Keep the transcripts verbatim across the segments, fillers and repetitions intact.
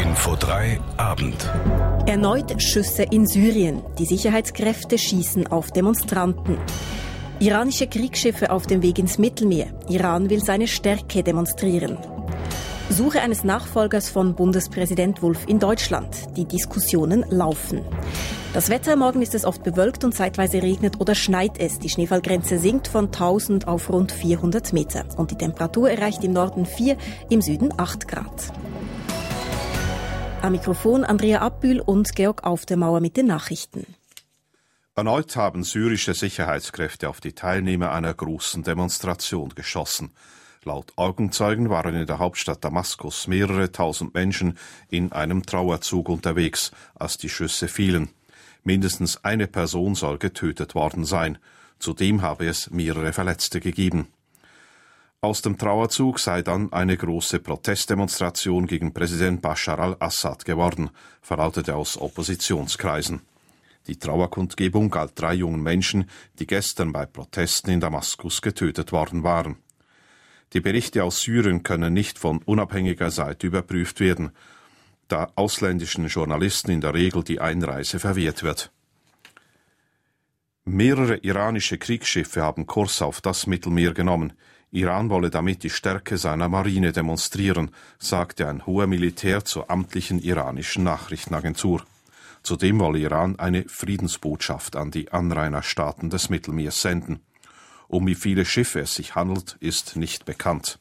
Info drei Abend. Erneut Schüsse in Syrien. Die Sicherheitskräfte schießen auf Demonstranten. Iranische Kriegsschiffe auf dem Weg ins Mittelmeer. Iran will seine Stärke demonstrieren. Suche eines Nachfolgers von Bundespräsident Wulff in Deutschland. Die Diskussionen laufen. Das Wetter, morgen ist es oft bewölkt und zeitweise regnet oder schneit es. Die Schneefallgrenze sinkt von tausend auf rund vierhundert Meter. Und die Temperatur erreicht im Norden vier, im Süden acht Grad. Am Mikrofon Andrea Abbühl und Georg Aufdermauer mit den Nachrichten. Erneut haben syrische Sicherheitskräfte auf die Teilnehmer einer großen Demonstration geschossen. Laut Augenzeugen waren in der Hauptstadt Damaskus mehrere tausend Menschen in einem Trauerzug unterwegs, als die Schüsse fielen. Mindestens eine Person soll getötet worden sein. Zudem habe es mehrere Verletzte gegeben. Aus dem Trauerzug sei dann eine große Protestdemonstration gegen Präsident Bashar al-Assad geworden, verlautete aus Oppositionskreisen. Die Trauerkundgebung galt drei jungen Menschen, die gestern bei Protesten in Damaskus getötet worden waren. Die Berichte aus Syrien können nicht von unabhängiger Seite überprüft werden, da ausländischen Journalisten in der Regel die Einreise verwehrt wird. Mehrere iranische Kriegsschiffe haben Kurs auf das Mittelmeer genommen. Iran wolle damit die Stärke seiner Marine demonstrieren, sagte ein hoher Militär zur amtlichen iranischen Nachrichtenagentur. Zudem wolle Iran eine Friedensbotschaft an die Anrainerstaaten des Mittelmeers senden. Um wie viele Schiffe es sich handelt, ist nicht bekannt.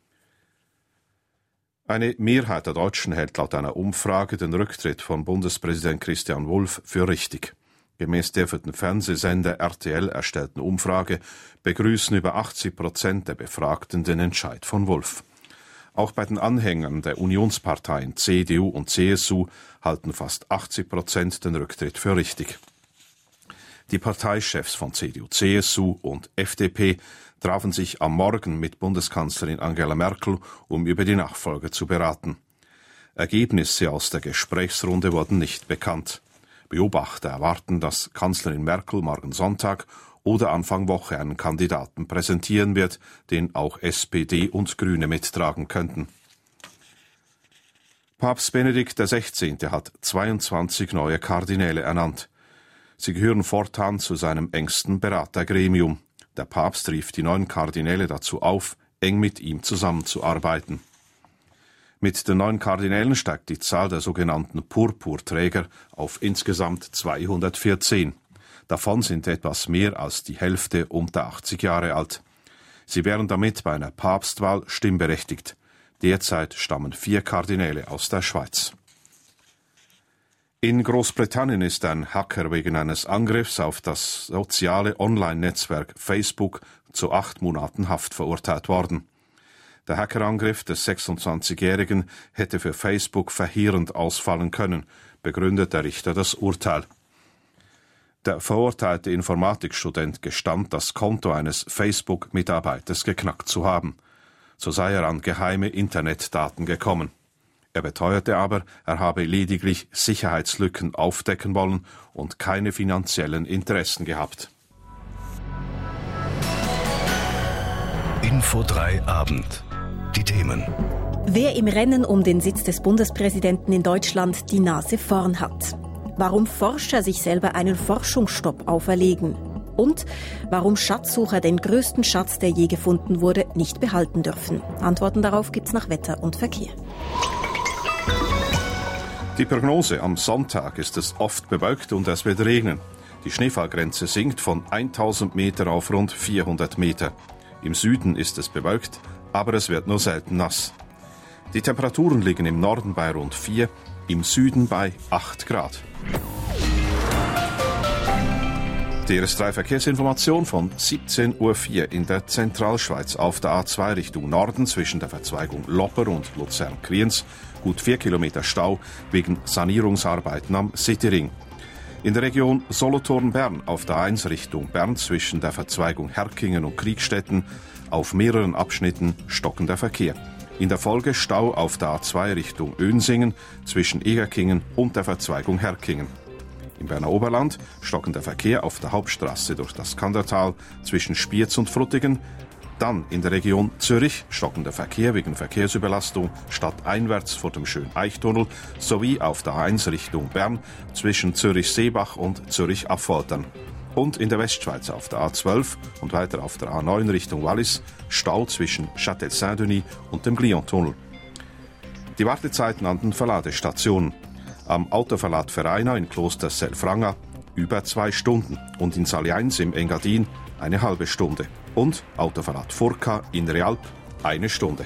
Eine Mehrheit der Deutschen hält laut einer Umfrage den Rücktritt von Bundespräsident Christian Wulff für richtig. Gemäß der für den Fernsehsender R T L erstellten Umfrage begrüßen über achtzig Prozent der Befragten den Entscheid von Wulff. Auch bei den Anhängern der Unionsparteien C D U und C S U halten fast achtzig Prozent den Rücktritt für richtig. Die Parteichefs von C D U, C S U und F D P trafen sich am Morgen mit Bundeskanzlerin Angela Merkel, um über die Nachfolge zu beraten. Ergebnisse aus der Gesprächsrunde wurden nicht bekannt. Beobachter erwarten, dass Kanzlerin Merkel morgen Sonntag oder Anfang Woche einen Kandidaten präsentieren wird, den auch S P D und Grüne mittragen könnten. Papst Benedikt der Sechzehnte hat zweiundzwanzig neue Kardinäle ernannt. Sie gehören fortan zu seinem engsten Beratergremium. Der Papst rief die neuen Kardinäle dazu auf, eng mit ihm zusammenzuarbeiten. Mit den neuen Kardinälen steigt die Zahl der sogenannten Purpurträger auf insgesamt zweihundertvierzehn. Davon sind etwas mehr als die Hälfte unter achtzig Jahre alt. Sie wären damit bei einer Papstwahl stimmberechtigt. Derzeit stammen vier Kardinäle aus der Schweiz. In Großbritannien ist ein Hacker wegen eines Angriffs auf das soziale Online-Netzwerk Facebook zu acht Monaten Haft verurteilt worden. Der Hackerangriff des sechsundzwanzigjährigen hätte für Facebook verheerend ausfallen können, begründet der Richter das Urteil. Der verurteilte Informatikstudent gestand, das Konto eines Facebook-Mitarbeiters geknackt zu haben. So sei er an geheime Internetdaten gekommen. Er beteuerte aber, er habe lediglich Sicherheitslücken aufdecken wollen und keine finanziellen Interessen gehabt. Info drei Abend. Die Themen. Wer im Rennen um den Sitz des Bundespräsidenten in Deutschland die Nase vorn hat. Warum Forscher sich selber einen Forschungsstopp auferlegen. Und warum Schatzsucher den größten Schatz, der je gefunden wurde, nicht behalten dürfen. Antworten darauf gibt's nach Wetter und Verkehr. Die Prognose: Am Sonntag ist es oft bewölkt und es wird regnen. Die Schneefallgrenze sinkt von tausend Meter auf rund vierhundert Meter. Im Süden ist es bewölkt, aber es wird nur selten nass. Die Temperaturen liegen im Norden bei rund vier, im Süden bei acht Grad. Die R S drei Verkehrsinformation von siebzehn Uhr vier in der Zentralschweiz auf der A zwei Richtung Norden zwischen der Verzweigung Lopper und Luzern-Kriens. Gut vier Kilometer Stau wegen Sanierungsarbeiten am Cityring. In der Region Solothurn-Bern auf der eins Richtung Bern zwischen der Verzweigung Herkingen und Kriegstetten auf mehreren Abschnitten stockender Verkehr. In der Folge Stau auf der A zwei Richtung Önsingen zwischen Egerkingen und der Verzweigung Herkingen. Im Berner Oberland stockender Verkehr auf der Hauptstraße durch das Kandertal zwischen Spiez und Frutigen. Dann in der Region Zürich stockender Verkehr wegen Verkehrsüberlastung stadteinwärts vor dem Schöneichtunnel sowie auf der A eins Richtung Bern zwischen Zürich-Seebach und Zürich-Affoltern. Und in der Westschweiz auf der A zwölf und weiter auf der A neun Richtung Wallis Stau zwischen Châtel-Saint-Denis und dem Glion-Tunnel. Die Wartezeiten an den Verladestationen. Am Autoverlad Vereina in Kloster Selfranga über zwei Stunden und in Saliens im Engadin eine halbe Stunde. Und Autoverlad Furka in Realp eine Stunde.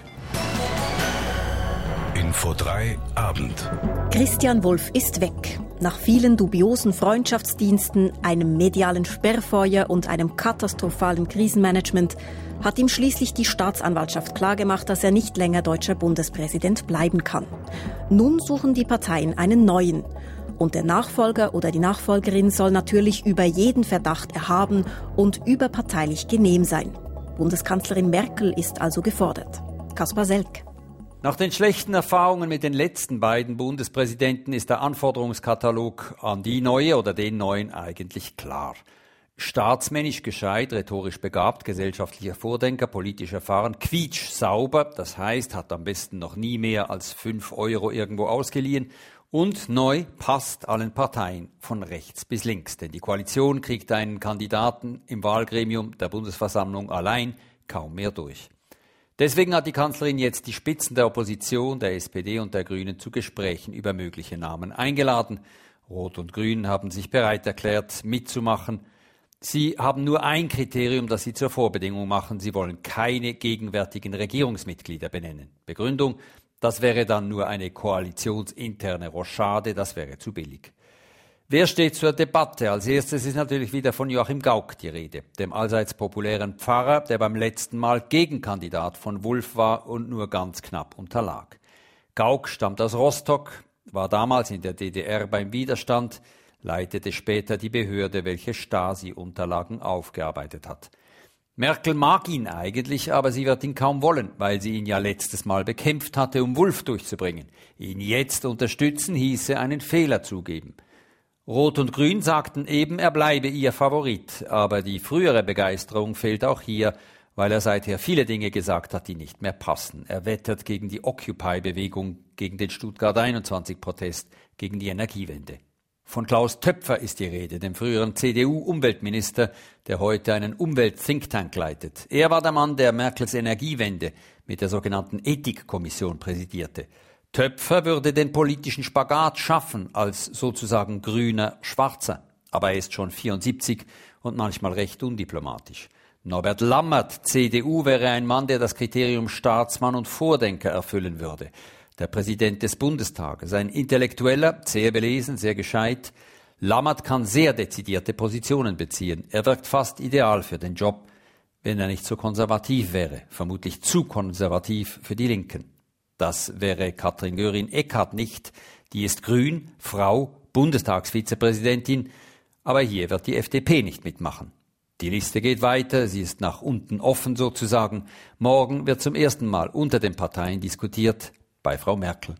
Info drei Abend. Christian Wulff ist weg. Nach vielen dubiosen Freundschaftsdiensten, einem medialen Sperrfeuer und einem katastrophalen Krisenmanagement hat ihm schließlich die Staatsanwaltschaft klargemacht, dass er nicht länger deutscher Bundespräsident bleiben kann. Nun suchen die Parteien einen neuen. Und der Nachfolger oder die Nachfolgerin soll natürlich über jeden Verdacht erhaben und überparteilich genehm sein. Bundeskanzlerin Merkel ist also gefordert. Kaspar Selk. Nach den schlechten Erfahrungen mit den letzten beiden Bundespräsidenten ist der Anforderungskatalog an die neue oder den neuen eigentlich klar. Staatsmännisch gescheit, rhetorisch begabt, gesellschaftlicher Vordenker, politisch erfahren, quietsch sauber, das heißt, hat am besten noch nie mehr als fünf Euro irgendwo ausgeliehen. Und neu passt allen Parteien von rechts bis links. Denn die Koalition kriegt einen Kandidaten im Wahlgremium der Bundesversammlung allein kaum mehr durch. Deswegen hat die Kanzlerin jetzt die Spitzen der Opposition, der S P D und der Grünen zu Gesprächen über mögliche Namen eingeladen. Rot und Grün haben sich bereit erklärt, mitzumachen. Sie haben nur ein Kriterium, das sie zur Vorbedingung machen. Sie wollen keine gegenwärtigen Regierungsmitglieder benennen. Begründung: Das wäre dann nur eine koalitionsinterne Rochade, das wäre zu billig. Wer steht zur Debatte? Als erstes ist natürlich wieder von Joachim Gauck die Rede, dem allseits populären Pfarrer, der beim letzten Mal Gegenkandidat von Wulff war und nur ganz knapp unterlag. Gauck stammt aus Rostock, war damals in der D D R beim Widerstand, leitete später die Behörde, welche Stasi-Unterlagen aufgearbeitet hat. Merkel mag ihn eigentlich, aber sie wird ihn kaum wollen, weil sie ihn ja letztes Mal bekämpft hatte, um Wulff durchzubringen. Ihn jetzt unterstützen hieße einen Fehler zugeben. Rot und Grün sagten eben, er bleibe ihr Favorit, aber die frühere Begeisterung fehlt auch hier, weil er seither viele Dinge gesagt hat, die nicht mehr passen. Er wettert gegen die Occupy-Bewegung, gegen den Stuttgart einundzwanzig-Protest, gegen die Energiewende. Von Klaus Töpfer ist die Rede, dem früheren C D U-Umweltminister, der heute einen Umwelt-Thinktank leitet. Er war der Mann, der Merkels Energiewende mit der sogenannten Ethikkommission präsidierte. Töpfer würde den politischen Spagat schaffen als sozusagen grüner Schwarzer. Aber er ist schon vierundsiebzig und manchmal recht undiplomatisch. Norbert Lammert, C D U, wäre ein Mann, der das Kriterium Staatsmann und Vordenker erfüllen würde. Der Präsident des Bundestages, ein Intellektueller, sehr belesen, sehr gescheit. Lammert kann sehr dezidierte Positionen beziehen. Er wirkt fast ideal für den Job, wenn er nicht so konservativ wäre. Vermutlich zu konservativ für die Linken. Das wäre Katrin Göring-Eckardt nicht. Die ist grün, Frau, Bundestagsvizepräsidentin. Aber hier wird die F D P nicht mitmachen. Die Liste geht weiter, sie ist nach unten offen sozusagen. Morgen wird zum ersten Mal unter den Parteien diskutiert. Bei Frau Merkel.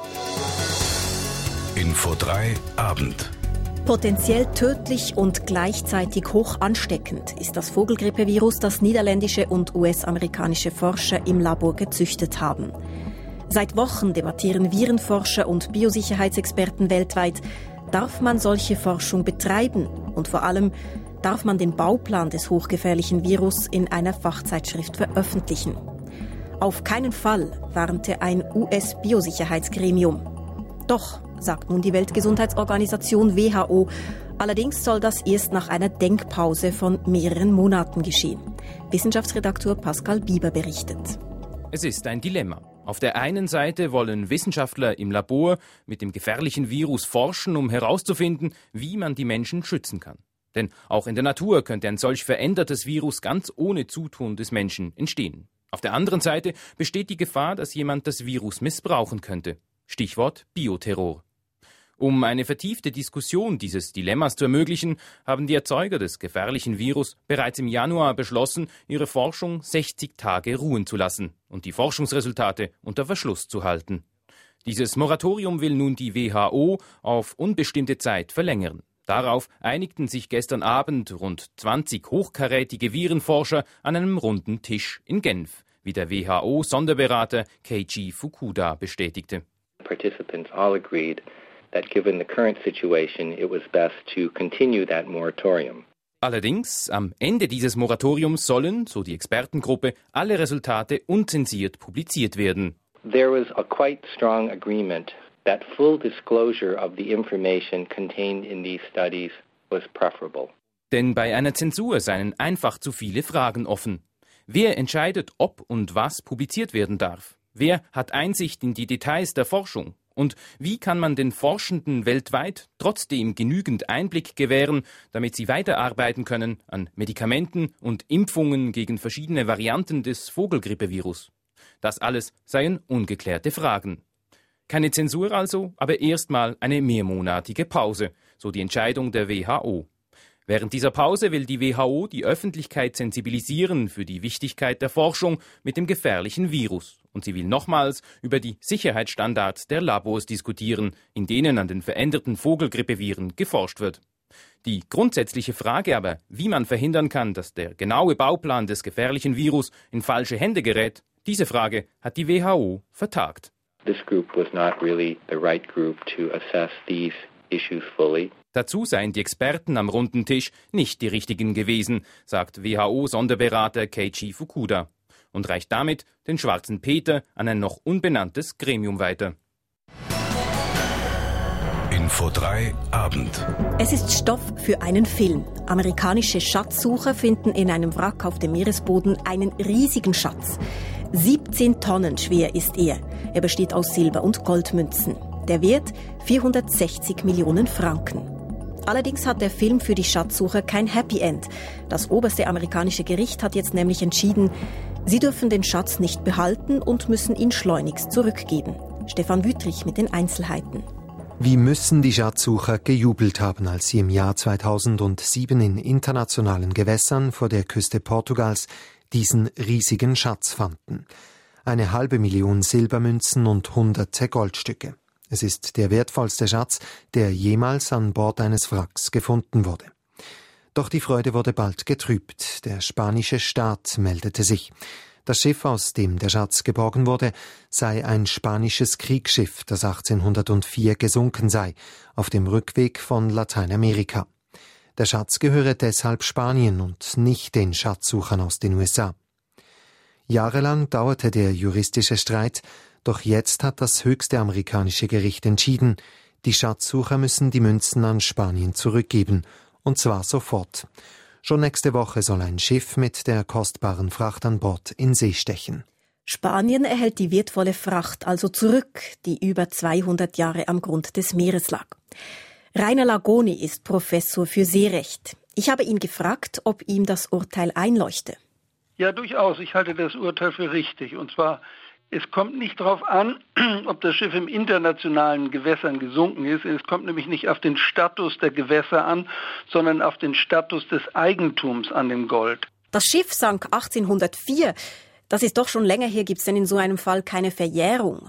Info drei Abend. Potenziell tödlich und gleichzeitig hoch ansteckend ist das Vogelgrippevirus, das niederländische und U S-amerikanische Forscher im Labor gezüchtet haben. Seit Wochen debattieren Virenforscher und Biosicherheitsexperten weltweit, darf man solche Forschung betreiben und vor allem darf man den Bauplan des hochgefährlichen Virus in einer Fachzeitschrift veröffentlichen. Auf keinen Fall, warnte ein U S-Biosicherheitsgremium. Doch, sagt nun die Weltgesundheitsorganisation W H O, allerdings soll das erst nach einer Denkpause von mehreren Monaten geschehen. Wissenschaftsredakteur Pascal Bieber berichtet. Es ist ein Dilemma. Auf der einen Seite wollen Wissenschaftler im Labor mit dem gefährlichen Virus forschen, um herauszufinden, wie man die Menschen schützen kann. Denn auch in der Natur könnte ein solch verändertes Virus ganz ohne Zutun des Menschen entstehen. Auf der anderen Seite besteht die Gefahr, dass jemand das Virus missbrauchen könnte. Stichwort Bioterror. Um eine vertiefte Diskussion dieses Dilemmas zu ermöglichen, haben die Erzeuger des gefährlichen Virus bereits im Januar beschlossen, ihre Forschung sechzig Tage ruhen zu lassen und die Forschungsresultate unter Verschluss zu halten. Dieses Moratorium will nun die W H O auf unbestimmte Zeit verlängern. Darauf einigten sich gestern Abend rund zwanzig hochkarätige Virenforscher an einem runden Tisch in Genf, wie der W H O-Sonderberater Keiji Fukuda bestätigte. Participants all agreed that given the current situation, it was best to continue that moratorium. Allerdings, am Ende dieses Moratoriums sollen, so die Expertengruppe, alle Resultate unzensiert publiziert werden. There was a quite strong agreement that full disclosure of the information contained in these studies was preferable. Denn bei einer Zensur seien einfach zu viele Fragen offen. Wer entscheidet, ob und was publiziert werden darf? Wer hat Einsicht in die Details der Forschung? Und wie kann man den Forschenden weltweit trotzdem genügend Einblick gewähren, damit sie weiterarbeiten können an Medikamenten und Impfungen gegen verschiedene Varianten des Vogelgrippevirus? Das alles seien ungeklärte Fragen. Keine Zensur also, aber erstmal eine mehrmonatige Pause, so die Entscheidung der W H O. Während dieser Pause will die W H O die Öffentlichkeit sensibilisieren für die Wichtigkeit der Forschung mit dem gefährlichen Virus. Und sie will nochmals über die Sicherheitsstandards der Labors diskutieren, in denen an den veränderten Vogelgrippeviren geforscht wird. Die grundsätzliche Frage aber, wie man verhindern kann, dass der genaue Bauplan des gefährlichen Virus in falsche Hände gerät, diese Frage hat die W H O vertagt. This group was not really the right group to assess these issues fully. Dazu seien die Experten am runden Tisch nicht die richtigen gewesen, sagt W H O-Sonderberater Keiji Fukuda und reicht damit den schwarzen Peter an ein noch unbenanntes Gremium weiter. Info drei Abend. Es ist Stoff für einen Film. Amerikanische Schatzsucher finden in einem Wrack auf dem Meeresboden einen riesigen Schatz. siebzehn Tonnen schwer ist er. Er besteht aus Silber- und Goldmünzen. Der Wert vierhundertsechzig Millionen Franken. Allerdings hat der Film für die Schatzsucher kein Happy End. Das oberste amerikanische Gericht hat jetzt nämlich entschieden, sie dürfen den Schatz nicht behalten und müssen ihn schleunigst zurückgeben. Stefan Wüttrich mit den Einzelheiten. Wie müssen die Schatzsucher gejubelt haben, als sie im Jahr zweitausendsieben in internationalen Gewässern vor der Küste Portugals diesen riesigen Schatz fanden. Eine halbe Million Silbermünzen und hunderte Goldstücke. Es ist der wertvollste Schatz, der jemals an Bord eines Wracks gefunden wurde. Doch die Freude wurde bald getrübt. Der spanische Staat meldete sich. Das Schiff, aus dem der Schatz geborgen wurde, sei ein spanisches Kriegsschiff, das achtzehnhundertvier gesunken sei, auf dem Rückweg von Lateinamerika. Der Schatz gehöre deshalb Spanien und nicht den Schatzsuchern aus den U S A. Jahrelang dauerte der juristische Streit, doch jetzt hat das höchste amerikanische Gericht entschieden, die Schatzsucher müssen die Münzen an Spanien zurückgeben, und zwar sofort. Schon nächste Woche soll ein Schiff mit der kostbaren Fracht an Bord in See stechen. Spanien erhält die wertvolle Fracht also zurück, die über zweihundert Jahre am Grund des Meeres lag. Rainer Lagoni ist Professor für Seerecht. Ich habe ihn gefragt, ob ihm das Urteil einleuchte. Ja, durchaus. Ich halte das Urteil für richtig. Und zwar, es kommt nicht darauf an, ob das Schiff im internationalen Gewässern gesunken ist. Es kommt nämlich nicht auf den Status der Gewässer an, sondern auf den Status des Eigentums an dem Gold. Das Schiff sank achtzehnhundertvier. Das ist doch schon länger her. Gibt es denn in so einem Fall keine Verjährung?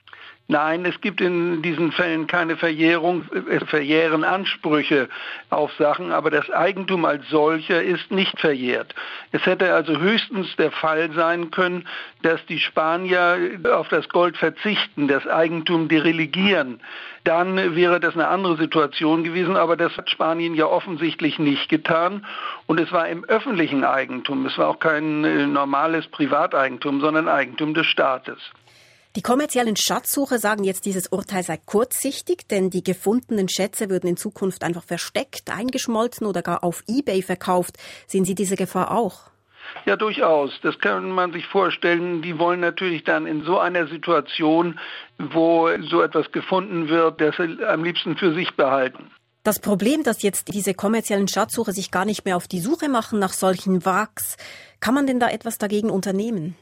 Nein, es gibt in diesen Fällen keine Verjährung. Es verjähren Ansprüche auf Sachen, aber das Eigentum als solcher ist nicht verjährt. Es hätte also höchstens der Fall sein können, dass die Spanier auf das Gold verzichten, das Eigentum dereligieren. Dann wäre das eine andere Situation gewesen, aber das hat Spanien ja offensichtlich nicht getan. Und es war im öffentlichen Eigentum. Es war auch kein normales Privateigentum, sondern Eigentum des Staates. Die kommerziellen Schatzsucher sagen jetzt, dieses Urteil sei kurzsichtig, denn die gefundenen Schätze würden in Zukunft einfach versteckt, eingeschmolzen oder gar auf eBay verkauft. Sehen Sie diese Gefahr auch? Ja, durchaus. Das kann man sich vorstellen. Die wollen natürlich dann in so einer Situation, wo so etwas gefunden wird, das am liebsten für sich behalten. Das Problem, dass jetzt diese kommerziellen Schatzsucher sich gar nicht mehr auf die Suche machen nach solchen Wracks, kann man denn da etwas dagegen unternehmen?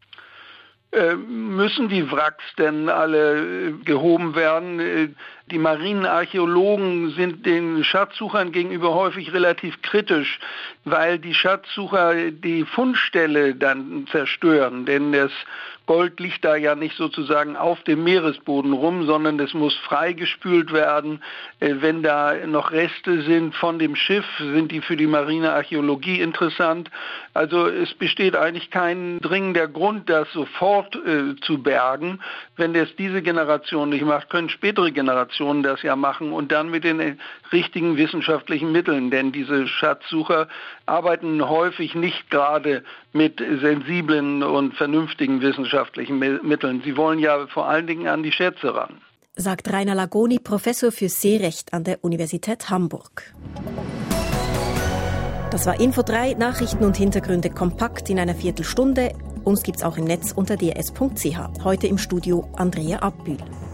Äh, müssen die Wracks denn alle äh, gehoben werden? Äh, die Marinenarchäologen sind den Schatzsuchern gegenüber häufig relativ kritisch, weil die Schatzsucher die Fundstelle dann zerstören. Denn das Gold liegt da ja nicht sozusagen auf dem Meeresboden rum, sondern es muss freigespült werden. Wenn da noch Reste sind von dem Schiff, sind die für die marine Archäologie interessant. Also es besteht eigentlich kein dringender Grund, das sofort äh, zu bergen. Wenn das diese Generation nicht macht, können spätere Generationen das ja machen und dann mit den richtigen wissenschaftlichen Mitteln. Denn diese Schatzsucher arbeiten häufig nicht gerade mit sensiblen und vernünftigen wissenschaftlichen Mitteln. Sie wollen ja vor allen Dingen an die Schätze ran. Sagt Rainer Lagoni, Professor für Seerecht an der Universität Hamburg. Das war Info drei, Nachrichten und Hintergründe kompakt in einer Viertelstunde. Uns gibt's auch im Netz unter d r s punkt c h. Heute im Studio Andrea Abbühl.